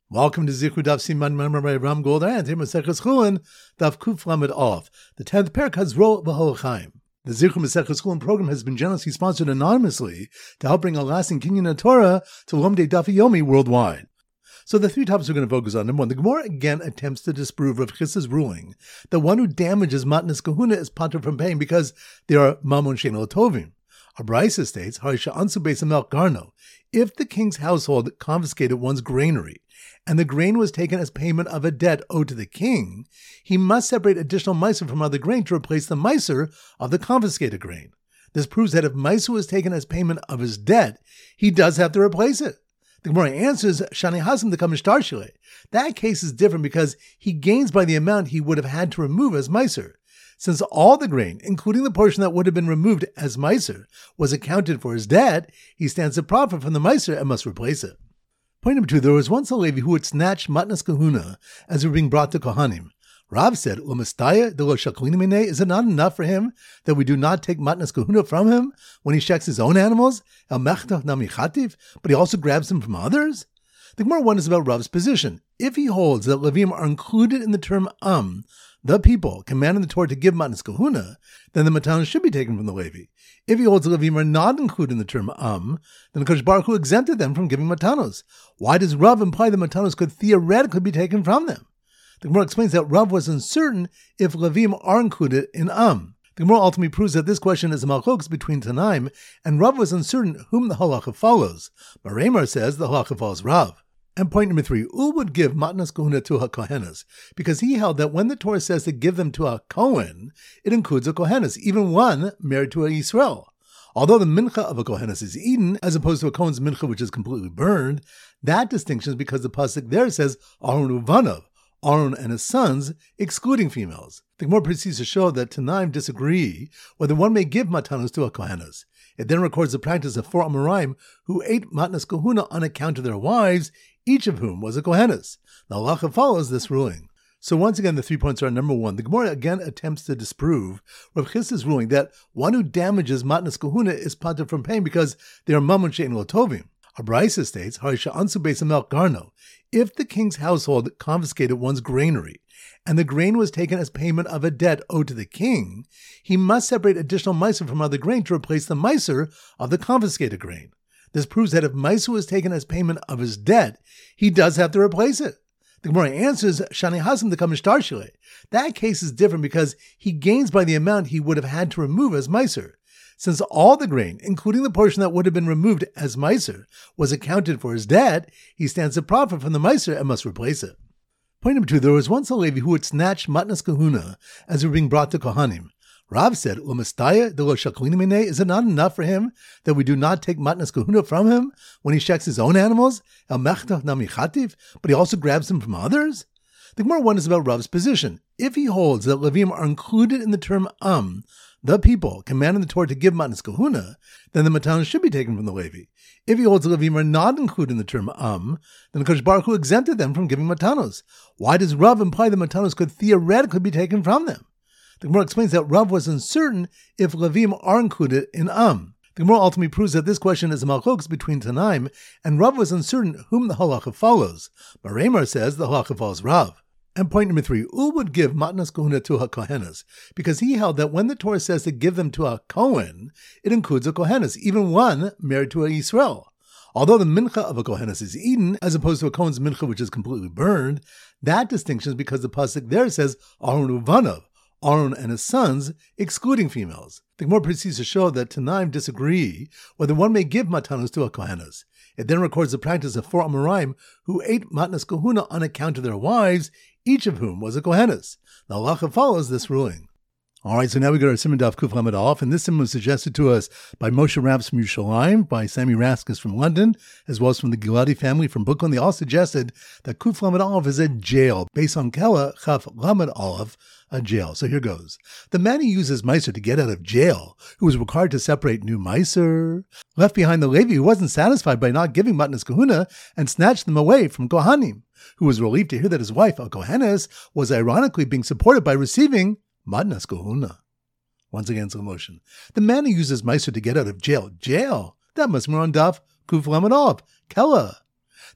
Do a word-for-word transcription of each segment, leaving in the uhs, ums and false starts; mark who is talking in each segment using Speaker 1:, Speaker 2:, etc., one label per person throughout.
Speaker 1: Welcome to Zichru Daf Siman Memra by Ram Goldar and here Maseches Chulin Daf Kuf Lamed Aleph. The tenth parak has Ro B'Hol Chaim. The Zichru Maseches Chulin program has been generously sponsored anonymously to help bring a lasting kinyan of Torah to Lomdei Daf Yomi worldwide. So the three topics we're going to focus on. Number one, the Gemara again attempts to disprove Rav Chisda's ruling that one who damages Matnas Kahuna is patur from paying because they are Mamon Shein Tovim. A Brisa states, Harisha Ansu Beis Hamelech Garno, if the king's household confiscated one's granary, and the grain was taken as payment of a debt owed to the king, he must separate additional meiser from other grain to replace the meiser of the confiscated grain. This proves that if meiser was taken as payment of his debt, he does have to replace it. The Gemara answers, Shani Hasim the Kamishtar Shile. That case is different because he gains by the amount he would have had to remove as meiser. Since all the grain, including the portion that would have been removed as meiser, was accounted for his debt, he stands to profit from the meiser and must replace it. Point number two, there was once a Levi who had snatched Matnas Kahuna as they were being brought to Kohanim. Rav said, L'mastaya de lo shaklini minei, is it not enough for him that we do not take Matnas Kahuna from him when he checks his own animals? El mechtach nami chativ, but he also grabs them from others? The Gemara one is about Rav's position. If he holds that Levim are included in the term Am, the people, commanding the Torah to give Matnas Kahuna, then the matanos should be taken from the Levi. If he holds the Levim are not included in the term Am, then the Kodesh Baruch Hu exempted them from giving matanos. Why does Rav imply that matanos could theoretically be taken from them? The Gemara explains that Rav was uncertain if Levim are included in Am. The Gemara ultimately proves that this question is a malchokes between Tanaim, and Rav was uncertain whom the halacha follows. Maramar says the halacha follows Rav. And point number three, Ul would give Matnas Kahuna to a Kohenes, because he held that when the Torah says to give them to a Kohen, it includes a Kohenes, even one married to a Yisrael. Although the mincha of a Kohenes is eaten, as opposed to a Kohen's mincha which is completely burned, that distinction is because the pasuk there says Aron Uvanav, Aaron and his sons, excluding females. The Gemara proceeds to show that Tanaim disagree whether one may give matanos to a Kohenes. It then records the practice of four Amoraim who ate Matnas Kahuna on account of their wives, each of whom was a Kohenes. The halacha follows this ruling. So once again, the three points are: number one, the Gemara again attempts to disprove Rav Chisda's ruling that one who damages Matnas Kahuna is patur from paying because they are Mamon Shein Tovim. A Brisa states, Harisha Ansu Beis Hamelech Garno, if the king's household confiscated one's granary, and the grain was taken as payment of a debt owed to the king, he must separate additional meiser from other grain to replace the meiser of the confiscated grain. This proves that if meiser was taken as payment of his debt, he does have to replace it. The Gemara answers, Shani Hasim the Kamishtar Shile. That case is different because he gains by the amount he would have had to remove as meiser. Since all the grain, including the portion that would have been removed as meiser, was accounted for his debt, he stands to profit from the meiser and must replace it. Point number two, there was once a Levi who had snatched Matnas Kahuna as they were being brought to Kohanim. Rav said, L'mastaya de lo shaklini minei, is it not enough for him that we do not take Matnas Kahuna from him when he checks his own animals? El mechtach nami chativ, but he also grabs them from others? The Gemara one is about Rav's position. If he holds that Levim are included in the term Am, the people, commanding the Torah to give Matnas Kahuna, then the matanos should be taken from the Levi. If he holds the Levim are not included in the term Am, then the Kodesh Baruch Hu exempted them from giving matanos. Why does Rav imply that matanos could theoretically be taken from them? The Gemara explains that Rav was uncertain if Levim are included in Am. The Gemara ultimately proves that this question is a malchokes between Tanaim, and Rav was uncertain whom the halacha follows. Maramar says the halacha follows Rav. And point number three, Ul would give Matnas Kahuna to a Kohenes, because he held that when the Torah says to give them to a Kohen, it includes a Kohenes, even one married to a Yisrael. Although the mincha of a Kohenes is eaten, as opposed to a Kohen's mincha which is completely burned, that distinction is because the pasuk there says Aron Uvanav, Aaron and his sons, excluding females. The Gemara proceeds to show that Tanaim disagree whether one may give matanos to a Kohenes. It then records the practice of four Amoraim who ate Matnas Kahuna on account of their wives, each of whom was a Kohenes. The halacha follows this ruling. All right, so now we go to our Siman Daf Kuf Lamed Aleph, and this Siman was suggested to us by Moshe Rabs from Yerushalayim, by Sammy Raskus from London, as well as from the Giladi family from Brooklyn. They all suggested that Kuf Lamed Aleph is a jail, based on Kela Chaf Lamed Aleph, a jail. So here goes. The man who uses Meiser to get out of jail, who was required to separate new Meiser, left behind the Levi who wasn't satisfied by not giving Matnas Kahuna and snatched them away from Kohanim, who was relieved to hear that his wife, a Kohenes, was ironically being supported by receiving Matnas Kahuna. Once again, slow motion. The man who uses Meiser to get out of jail. Jail? That must be on Daf Kuf Lamed Aleph. Kela.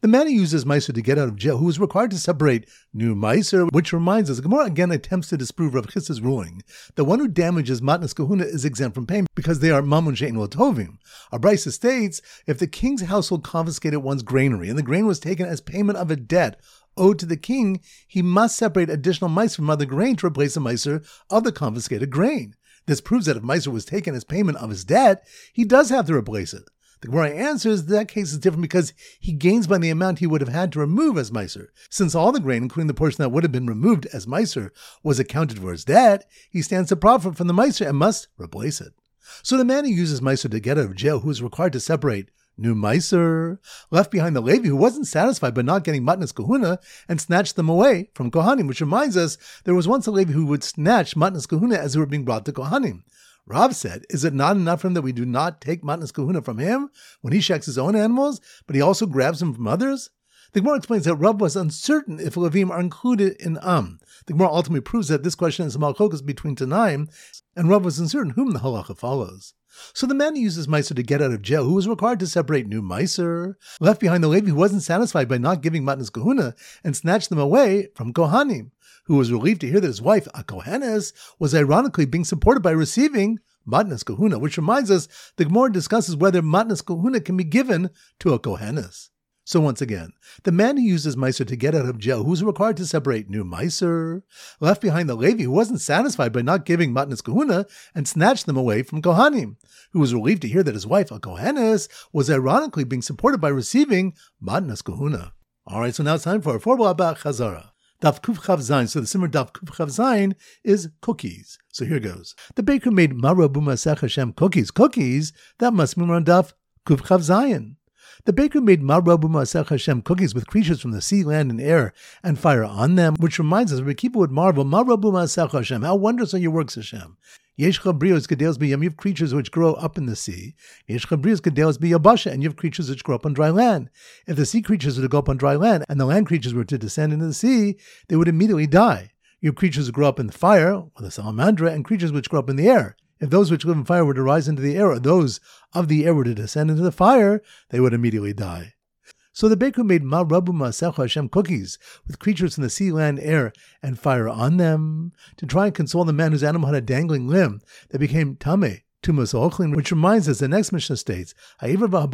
Speaker 1: The man who uses Meiser to get out of jail, who was required to separate new Meiser, which reminds us, the Gemara again attempts to disprove Rav Chisda's ruling. The one who damages Matnas Kahuna is exempt from payment because they are Mamun She'ein Lo Tovim. Our Brisa states, if the king's household confiscated one's granary and the grain was taken as payment of a debt owed to the king, he must separate additional Meiser from other grain to replace the Meiser of the confiscated grain. This proves that if Meiser was taken as payment of his debt, he does have to replace it. The Gemara answers that case is different because he gains by the amount he would have had to remove as Meiser. Since all the grain, including the portion that would have been removed as Meiser, was accounted for his debt, he stands to profit from the Meiser and must replace it. So the man who uses Meiser to get out of jail, who is required to separate new Meiser, left behind the Levi who wasn't satisfied by not getting Matnas Kahuna and snatched them away from Kohanim, which reminds us there was once a Levi who would snatch Matnas Kahuna as they were being brought to Kohanim. Rav said, is it not enough for him that we do not take Matnas Kahuna from him when he shechs his own animals, but he also grabs them from others? The Gemara explains that Rav was uncertain if Levim are included in Am. The Gemara ultimately proves that this question is a malchokas between Tanaim, and Rav was uncertain whom the halacha follows. So the man who uses Meiser to get out of jail, who was required to separate new Meiser, left behind the Levi who wasn't satisfied by not giving Matnas Kahuna and snatched them away from Kohanim, who was relieved to hear that his wife, a Kohenes, was ironically being supported by receiving Matnas Kahuna, which reminds us the Gemara discusses whether Matnas Kahuna can be given to a Kohenes. So once again, the man who uses Meiser to get out of jail, who was required to separate new Meiser, left behind the Levi who wasn't satisfied by not giving Matnas Kahuna and snatched them away from Kohanim, who was relieved to hear that his wife, a Kohenes, was ironically being supported by receiving Matnas Kahuna. Alright, so now it's time for our Formal Abba Chazara. Daf Kuf Chav Zayin. So the simmer Daf Kuf Chav Zayin is cookies. So here goes. The baker made Marabu Masech Hashem cookies. Cookies? That must be on Daf Kuf Chav Zayin. The baker made Marabu Masech Hashem cookies with creatures from the sea, land, and air, and fire on them, which reminds us, Rekipa would marvel, Marabu Masech Hashem, how wondrous are your works, Hashem. Yesh chabrios gedelos b'yam, you have creatures which grow up in the sea. Yesh chabrios gedelos b'yabasha, and you have creatures which grow up on dry land. If the sea creatures were to go up on dry land, and the land creatures were to descend into the sea, they would immediately die. You have creatures who grow up in the fire, or the salamandra, and creatures which grow up in the air. If those which live in fire were to rise into the air, or those of the air were to descend into the fire, they would immediately die. So the baker made Marabu Masech Hashem cookies with creatures in the sea, land, air, and fire on them to try and console the man whose animal had a dangling limb that became Tameh, Tumas Ochlin, which reminds us, the next Mishnah states, the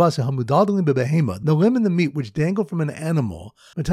Speaker 1: limb and the meat which dangle from an animal,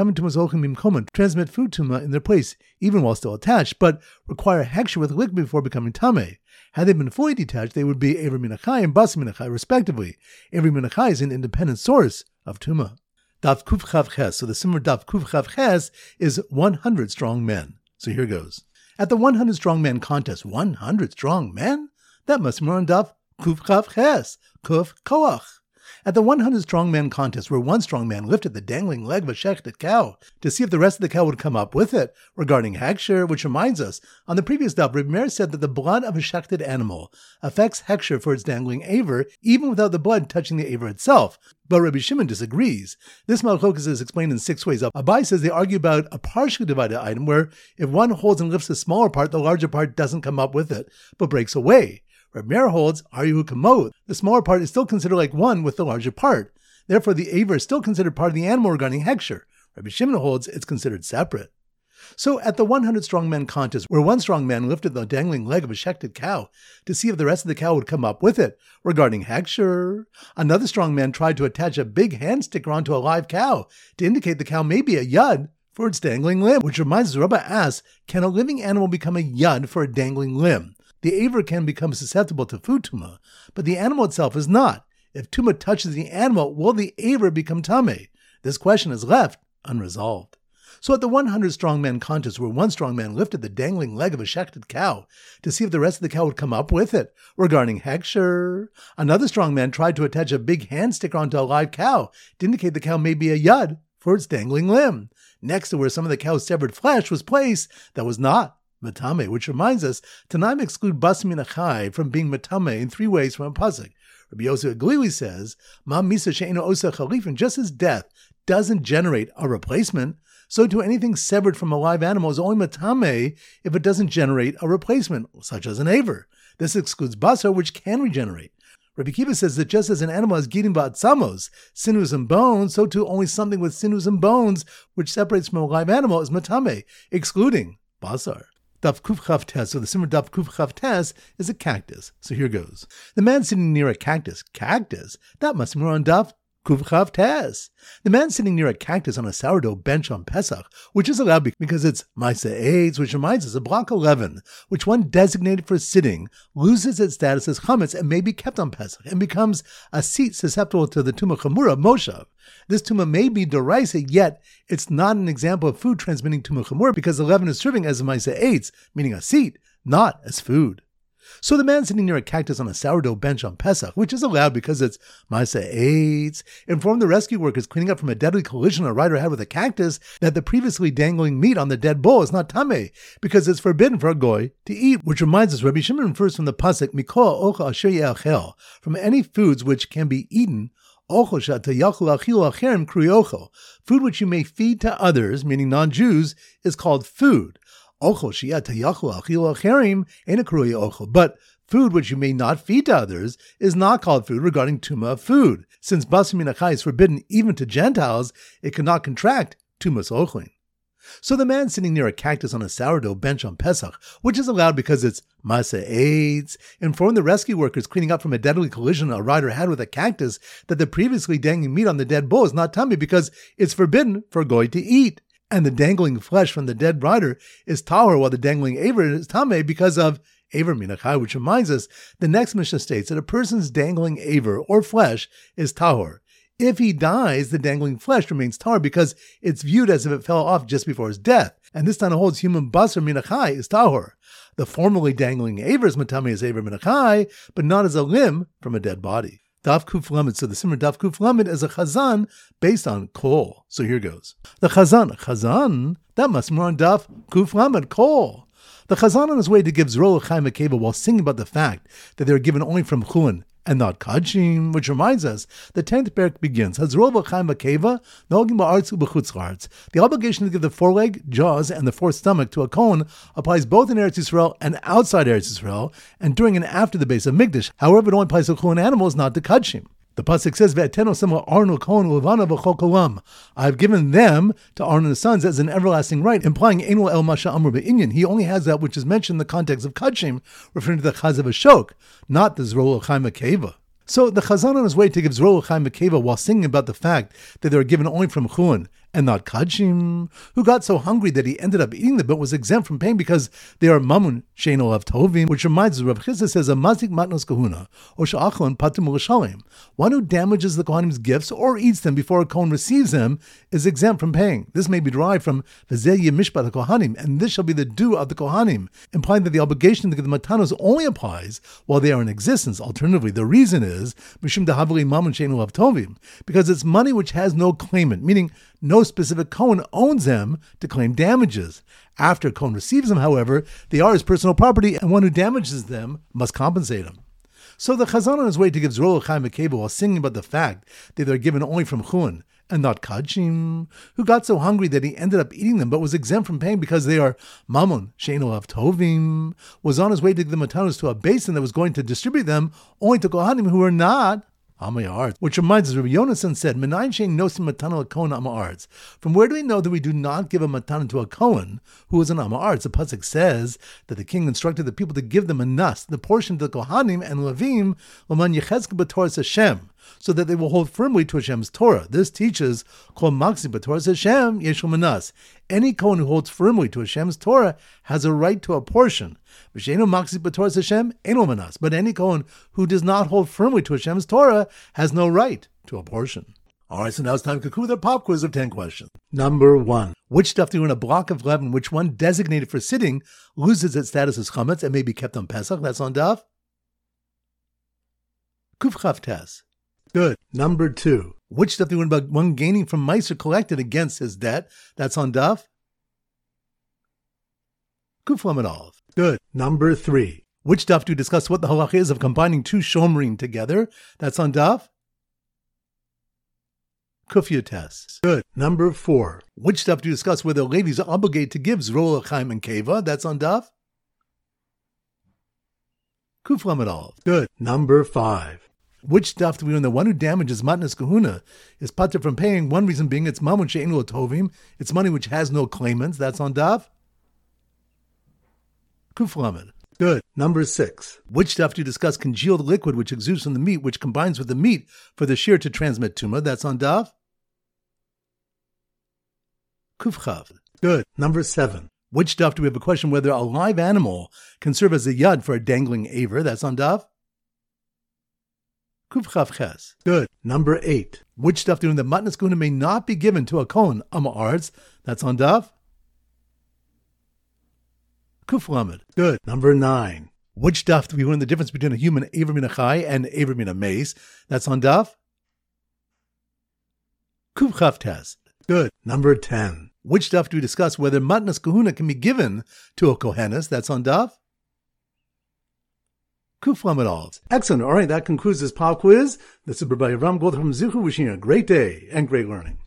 Speaker 1: transmit food tuma in their place, even while still attached, but require hechsher with liquid before becoming Tameh. Had they been fully detached, they would be Ever Minachai and Bas Minachai, respectively. Ever Minachai is an independent source of tuma. Daf Kuf Chav Ches. So the simmer Daf Kuf Chav Ches is one hundred strong men. So here goes. At the one hundred strong men contest, one hundred strong men? That must be more on Daf Kuf Chav Ches. Kuf Koach. At the one hundred strong man contest, where one strong man lifted the dangling leg of a shechted cow to see if the rest of the cow would come up with it, regarding hechsher, which reminds us, on the previous daf, Reb Meir said that the blood of a shechted animal affects hechsher for its dangling aver, even without the blood touching the aver itself. But Rabbi Shimon disagrees. This malchokas is explained in six ways. Abai says they argue about a partially divided item, where if one holds and lifts the smaller part, the larger part doesn't come up with it, but breaks away. Reb Meir holds, Aryu Kamod, the smaller part is still considered like one with the larger part. Therefore, the aver is still considered part of the animal regarding hechsher. Rabbi Shimon holds it's considered separate. So, at the one hundred strong men contest, where one strong man lifted the dangling leg of a shechted cow to see if the rest of the cow would come up with it, regarding hechsher, another strong man tried to attach a big hand sticker onto a live cow to indicate the cow may be a yud for its dangling limb, which reminds us, Rabbi asks, can a living animal become a yud for a dangling limb? The aver can become susceptible to food tuma, but the animal itself is not. If tuma touches the animal, will the aver become tameh? This question is left unresolved. So at the one hundred strong man contest, where one strong man lifted the dangling leg of a shechted cow to see if the rest of the cow would come up with it, regarding hechsher, another strong man tried to attach a big hand sticker onto a live cow to indicate the cow may be a yud for its dangling limb, next to where some of the cow's severed flesh was placed that was not matame, which reminds us, Tanaim exclude bas minachai from being matame in three ways from a pasuk. Rabbi Yosef Glili says, Ma misa she'eno osa chalifin, just as death doesn't generate a replacement, so to anything severed from a live animal is only matame if it doesn't generate a replacement, such as an aver. This excludes basar, which can regenerate. Rabbi Kiva says that just as an animal has gidim ba'atzamos, sinews and bones, so too only something with sinews and bones, which separates from a live animal, is matame, excluding basar. Daf Kuf Chav Tes, so the Simmer Daf Kuf Chav Tes is a cactus. So here goes. The man sitting near a cactus. Cactus? That must be more on Daf Kuf Chav Tes. The man sitting near a cactus on a sourdough bench on Pesach, which is allowed because it's Maisa Eitz, which reminds us of block eleven, which one designated for sitting loses its status as chametz and may be kept on Pesach and becomes a seat susceptible to the Tumah Chamura Moshav. This tumah may be derisive, yet it's not an example of food transmitting Tumah Chamura because the leaven is serving as a Maisa Eitz, meaning a seat, not as food. So the man sitting near a cactus on a sourdough bench on Pesach, which is allowed because it's Maisa Eitz, informed the rescue workers cleaning up from a deadly collision a rider had with a cactus that the previously dangling meat on the dead bull is not tameh, because it's forbidden for a goy to eat, which reminds us, Rabbi Shimon refers from the pasuk, Mikoa ocha asher ye'achel, from any foods which can be eaten, food which you may feed to others, meaning non-Jews, is called food. But food which you may not feed to others is not called food regarding tumah of food. Since basar min achai is forbidden even to Gentiles, it cannot contract tumas ochlin. So the man sitting near a cactus on a sourdough bench on Pesach, which is allowed because it's Maisa Eitz, informed the rescue workers cleaning up from a deadly collision a rider had with a cactus that the previously dangling meat on the dead bull is not tummy because it's forbidden for a goy to eat. And the dangling flesh from the dead rider is tahor, while the dangling aver is tameh because of aver min achai, which reminds us, the next Mishnah states that a person's dangling aver or flesh is tahor. If he dies, the dangling flesh remains tahor because it's viewed as if it fell off just before his death. And this Tana holds human basar min achai is tahor. The formerly dangling aver is matame as aver min achai, but not as a limb from a dead body. Daf Kuf Lamed. So the Simmer Daf Kuf Lamed is a chazan based on kol. So here goes. The chazan, chazan, that must be on Daf Kuf Lamed, kol. The chazan on his way to give Zrol Chaim Akeva while singing about the fact that they are given only from chulin and not kachim, which reminds us, the tenth parak begins, Hazrol v'chaim akeva, nogim ba'artz u'b'chutzlartz. The obligation to give the foreleg, jaws, and the fourth stomach to a kohen applies both in Eretz Yisrael and outside Eretz Yisrael, and during and after the base of Mikdash. However, it only applies to kohen animals, not to kachim. The pasuk says, "Ve'ateno sema Arnu kohen ulevana v'chol kolam." I have given them to Aaron and his sons as an everlasting right, implying Eno el masha amru be'inyan. He only has that which is mentioned in the context of kachim, referring to the chaz of Ashok, not the Zrol Chaim Akeva. So the chazan on his way to give Zrol Chaim Akeva while singing about the fact that they were given only from chulin and not kachim, who got so hungry that he ended up eating them but was exempt from pain because they are mamun she'eino lav tovim, which reminds us, Rav Chisda says, a mazik matnos kahuna, or sha'achon patum l'shalim. One who damages the kohanim's gifts or eats them before a kohen receives them is exempt from paying. This may be derived from v'zeh yeh mishpat kohanim, and this shall be the due of the kohanim, implying that the obligation to give the matanos only applies while they are in existence. Alternatively, the reason is mishum dehavli mamun she'eino lav tovim, because it's money which has no claimant, meaning no specific kohen owns them to claim damages. After a kohen receives them, however, they are his personal property, and one who damages them must compensate him. So the chazan on his way to give Zrol Chaim Akeva while singing about the fact that they're given only from chulin and not kachim, who got so hungry that he ended up eating them but was exempt from paying because they are mamun she'eino lav tovim, was on his way to give the matanos to a basin that was going to distribute them only to kohanim who are not Amayards, which reminds us, Rabbi Yonasan said, "Menayin shein nosim matana l'kohen amayards." From where do we know that we do not give a matana to a kohen who is an amayards? The pasuk says that the king instructed the people to give them a nas, the portion to the kohanim and levim, l'man yechezke b'toras Hashem, so that they will hold firmly to Hashem's Torah. This teaches, Kol Maksi b'Toras Hashem yeshul manas. Any kohen who holds firmly to Hashem's Torah has a right to a portion. V'sheinu Maksi b'Toras Hashem eno manas. But any kohen who does not hold firmly to Hashem's Torah has no right to a portion. All right, so now it's time to conclude with our pop quiz of ten questions. Number one. Which stuff do you in a block of leaven, which one designated for sitting loses its status as chametz and may be kept on Pesach? That's on Daf Kuf Chav Tes. Good. Number two. Which stuff do you about one gaining from Meiser collected against his debt? That's on Daf Kuf Lamed Aleph. Good. Number three. Which stuff do you discuss what the halacha is of combining two shomrim together? That's on Daf Kuf Yud Tes. Good. Number four. Which stuff do you discuss whether Levi's are obligated to give Zrol Chaim and Keva? That's on Daf Kuf Lamed Aleph. Good. Number five. Which stuff do we learn? The one who damages matnas kahuna is pater from paying. One reason being it's mamun she'enu tovim. It's money which has no claimants. That's on daf. Kuf lamed. Good. Number six. Which stuff do you discuss congealed liquid which exudes from the meat, which combines with the meat for the shear to transmit tumah? That's on daf. Kuf chav. Good. Number seven. Which stuff do we have a question whether a live animal can serve as a yad for a dangling aver? That's on daf. Kuf chav ches. Good. Number eight. Which stuff do we know that matnas kahuna may not be given to a kohen ama arts? That's on daf. Kuf lamed. Good. Number nine. Which stuff do we learn the difference between a human aver min achai and aver min a mace? That's on daf. Kuf chav tes. Good. Number ten. Which stuff do we discuss whether matnas kahuna can be given to a kohenes? That's on daf. Kuf lamed aleph. Excellent. All right, that concludes this pop quiz. This is Rabbi Ram Goldberg from Zichu, wishing you a great day and great learning.